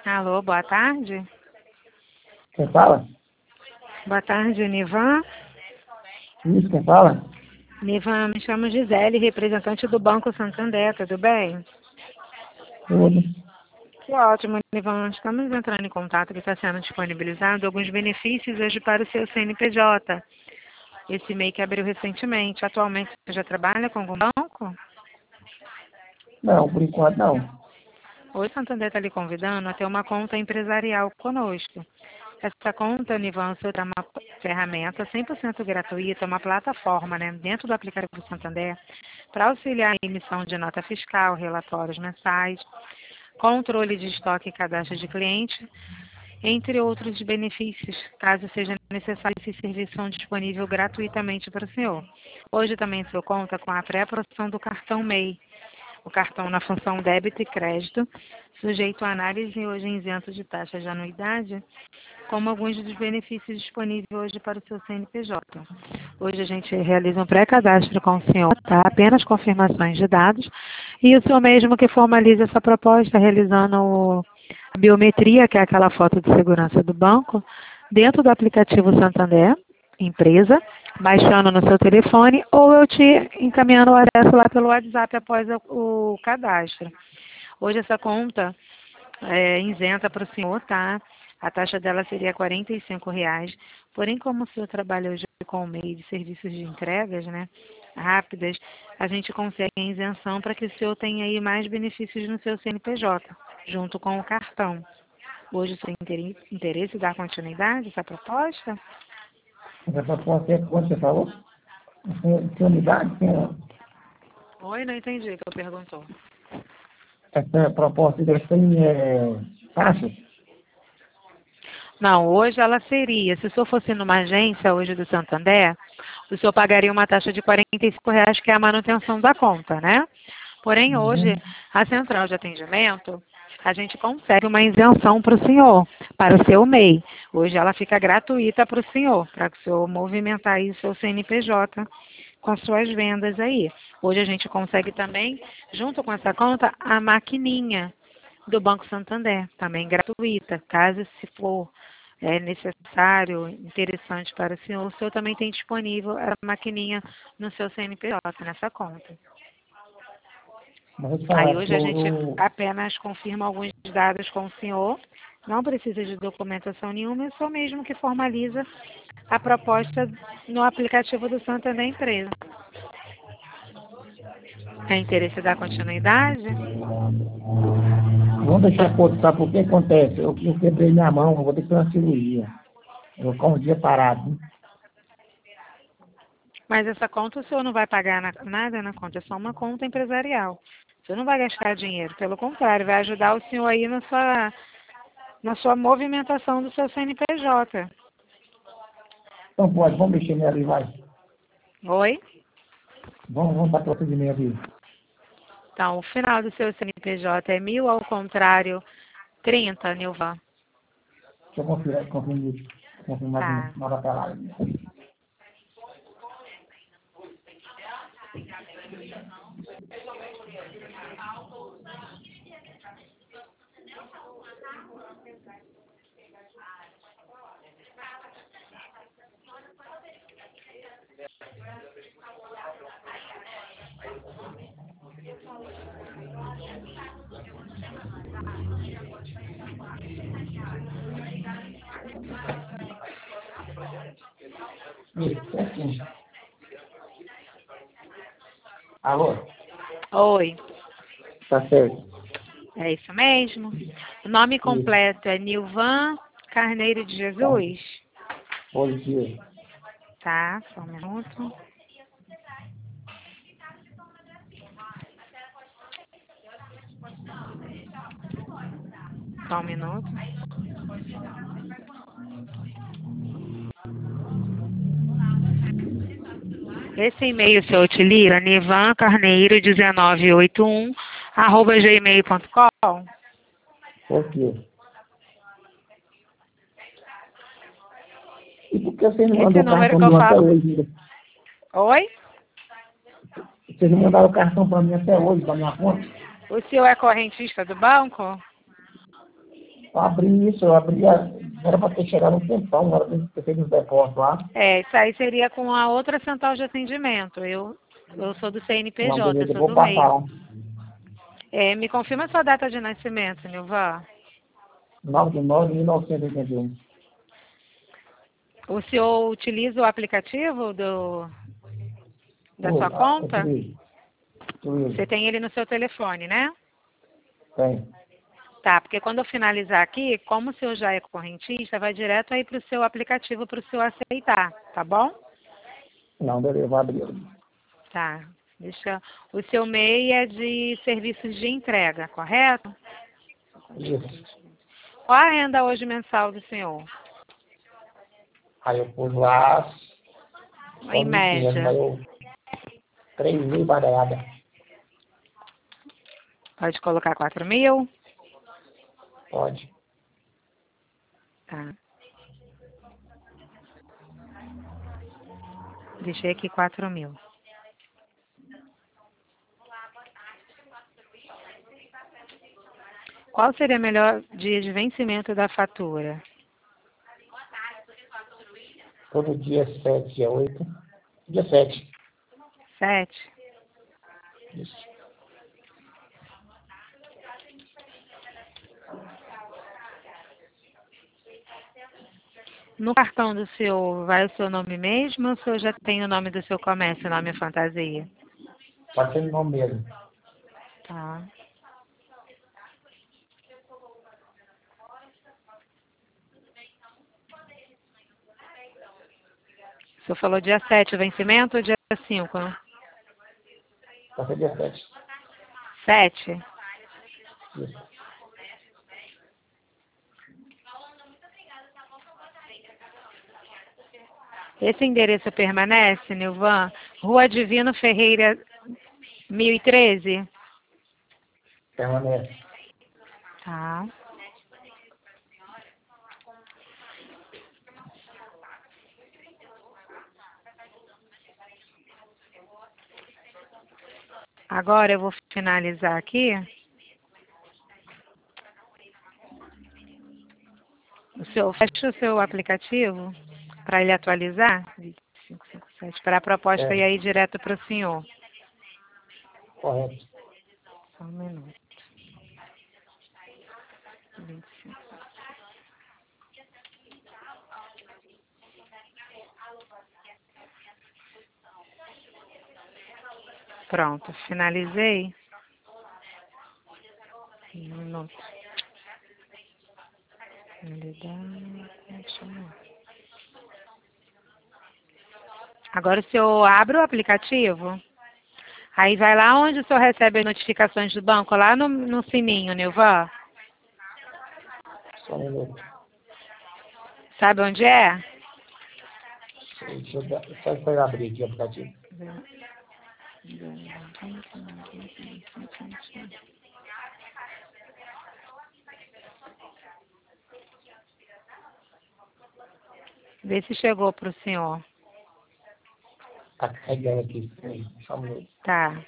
Alô, boa tarde. Quem fala? Boa tarde, Nivan. Isso, quem fala? Nivan, me chamo Gisele, representante do Banco Santander, tudo bem? Tudo. Que ótimo, Nivan. Estamos entrando em contato que está sendo disponibilizado alguns benefícios hoje para o seu CNPJ. Esse MEI que abriu recentemente. Atualmente você já trabalha com algum banco? Não, por enquanto não. Hoje o Santander está lhe convidando a ter uma conta empresarial conosco. Essa conta, Nivan, você tem uma ferramenta 100% gratuita, uma plataforma, né, dentro do aplicativo do Santander, para auxiliar a emissão de nota fiscal, relatórios mensais, controle de estoque e cadastro de cliente, entre outros benefícios. Caso seja necessário, esses serviços são disponíveis gratuitamente para o senhor. Hoje também o senhor conta com a pré-aprovação do cartão MEI, o cartão na função débito e crédito, sujeito a análise e hoje isento de taxa de anuidade, como alguns dos benefícios disponíveis hoje para o seu CNPJ. Hoje a gente realiza um pré-cadastro com o senhor, tá? Apenas confirmações de dados, e o senhor mesmo que formaliza essa proposta, realizando a biometria, que é aquela foto de segurança do banco, dentro do aplicativo Santander, empresa, baixando no seu telefone, ou eu te encaminhando o acesso lá pelo WhatsApp após o cadastro. Hoje essa conta é isenta para o senhor, tá? A taxa dela seria R$ 45. Porém, como o senhor trabalha hoje com o meio de serviços de entregas, né, rápidas, a gente consegue a isenção para que o senhor tenha aí mais benefícios no seu CNPJ, junto com o cartão. Hoje o senhor tem interesse em dar continuidade a essa proposta? Essa proposta é quando você falou? Tem unidade? Oi, não entendi o que eu perguntou. Essa proposta deles tem taxas? Não, hoje ela seria, se o senhor fosse numa agência hoje do Santander, o senhor pagaria uma taxa de R$ 45, que é a manutenção da conta, né? Porém, hoje, a central de atendimento, a gente consegue uma isenção para o senhor, para o seu MEI. Hoje ela fica gratuita para o senhor, para que o senhor movimentar aí o seu CNPJ com suas vendas aí. Hoje a gente consegue também, junto com essa conta, a maquininha do Banco Santander, também gratuita, caso se for necessário, interessante para o senhor também tem disponível a maquininha no seu CNPJ, nessa conta. Mas eu te falar, Aí hoje a gente apenas confirma alguns dados com o senhor, não precisa de documentação nenhuma, é só mesmo que formaliza a proposta no aplicativo do Santander Empresa. É interesse da continuidade? vamos deixar por outro, sabe por que acontece? Eu quebrei minha mão, eu vou ter que ter uma cirurgia. Eu vou ficar um dia parado. Né? Mas essa conta o senhor não vai pagar nada na conta, é só uma conta empresarial. O senhor não vai gastar dinheiro, pelo contrário, vai ajudar o senhor aí na sua movimentação do seu CNPJ. Então pode, vamos mexer nela ali, vai. Oi? Vamos para procedimento aqui. Então, o final do seu CNPJ é 1000 ao contrário 30, Nilvan. Deixa eu confirmar Tá. na hora lá. Isso, certinho. Alô? Oi, Tá certo. é isso mesmo? O nome completo é Nilvan Carneiro de Jesus? Positivo. Tá, só um minuto. Só um minuto. Esse e-mail o senhor utiliza, nivancarneiro1981 @gmail.com. Positivo. E por que você não Esse mandou o número cartão que eu meu até falo. hoje ainda? Oi? Vocês não mandaram o cartão para mim até hoje, da minha conta? O senhor é correntista do banco? Era para ter chegado um tempão, era para ter feito os depósitos lá. Isso aí seria com a outra central de atendimento. Eu sou do Não, CNPJ, beleza, eu eu sou vou do MEI. passar lá. Me confirma a sua data de nascimento, Nilvan. 9/9/1981. O senhor utiliza o aplicativo da sua conta? Utilizo. Você tem ele no seu telefone, né? Tem. Tá, porque quando eu finalizar aqui, como o senhor já é correntista, vai direto aí para o seu aplicativo para o senhor aceitar, tá bom? Não, beleza, vou abrir. Tá. O seu MEI é de serviços de entrega, correto? Isso. Qual a renda hoje mensal do senhor? Aí eu pus lá, Em média. mas eu 3.000 badaiada. Pode colocar 4.000? Pode. Tá. Deixei aqui 4.000. Qual seria o melhor dia de vencimento da fatura? Todo dia 7, dia 8. Dia 7. 7? Isso. No cartão do senhor, vai o seu nome mesmo ou o senhor já tem o nome do seu comércio, nome fantasia? Pode ser no nome mesmo. Tá. O senhor falou dia 7 o vencimento ou dia 5? Pode ser dia 7. 7? Isso. Esse endereço permanece, Nilvan? Rua Divino Ferreira, 1013? Permanece. Tá. Agora eu vou finalizar aqui. Fecha o seu aplicativo para ele atualizar. 2557, para a proposta ir aí direto para o senhor. Correto. Só um minuto. 25. Pronto, finalizei. Um minuto. Agora o senhor abre o aplicativo. Aí vai lá onde o senhor recebe as notificações do banco, lá no sininho, Nilvan. Só um minuto. Sabe onde é? Só foi abrir aqui o aplicativo. Vê se chegou para o senhor. Tá carregando aqui. Só um minuto. Tá.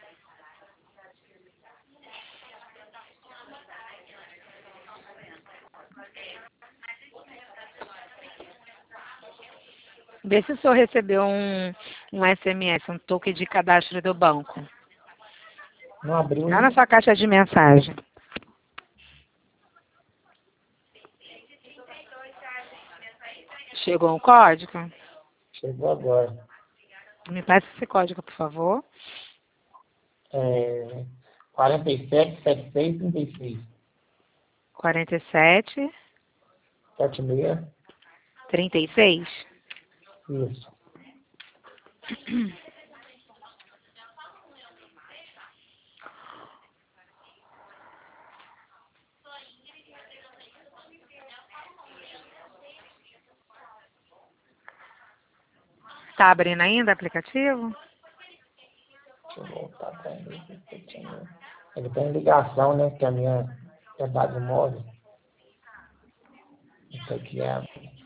Vê se o senhor recebeu um SMS, um token de cadastro do banco. Não abriu. Lá na sua caixa de mensagem. Chegou um código? Chegou agora. Me passa esse código, por favor. 477636. 47 76. 36. Isso. Está abrindo ainda o aplicativo? Deixa eu voltar para ele. Ele tem ligação, né? Que a minha é base móvel. Isso aqui é.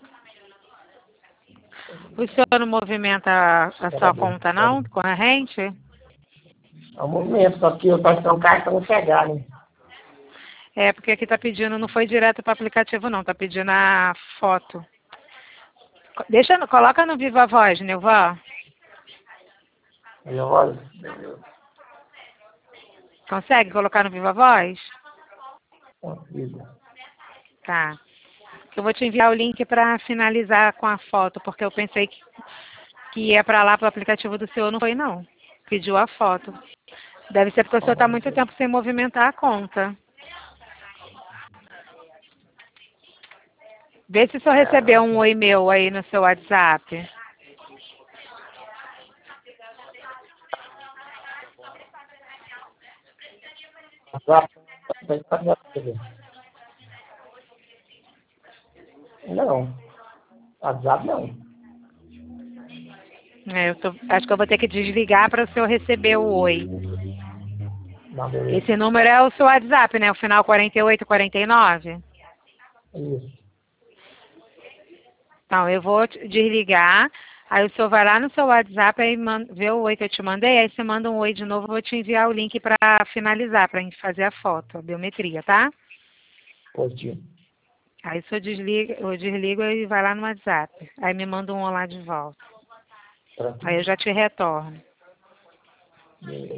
O senhor não movimenta a sua conta, não? Corrente? É um movimento, só que eu estou esperando o cartão chegar, né? É, porque aqui tá pedindo, não foi direto para o aplicativo não, tá pedindo a foto. Coloca no Viva Voz, Nilvan. Viva Voz? Beleza. Consegue colocar no Viva Voz? Consigo. Tá. Eu vou te enviar o link para finalizar com a foto, porque eu pensei que ia para lá para o aplicativo do senhor, não foi não. Pediu a foto. Deve ser porque o senhor está muito tempo sem movimentar a conta. Vê se o senhor recebeu um oi meu aí no seu WhatsApp. Não. WhatsApp não. Acho que eu vou ter que desligar para o senhor receber o oi. Não, beleza. Esse número é o seu WhatsApp, né? O final 4849? Isso. Então, eu vou desligar. Aí o senhor vai lá no seu WhatsApp e vê o oi que eu te mandei. Aí você manda um oi de novo. Eu vou te enviar o link para finalizar, para a gente fazer a foto, a biometria, tá? Positivo. Aí o senhor desligo e vai lá no WhatsApp. Aí me manda um olá de volta. Tranquilo. Aí eu já te retorno. Beleza.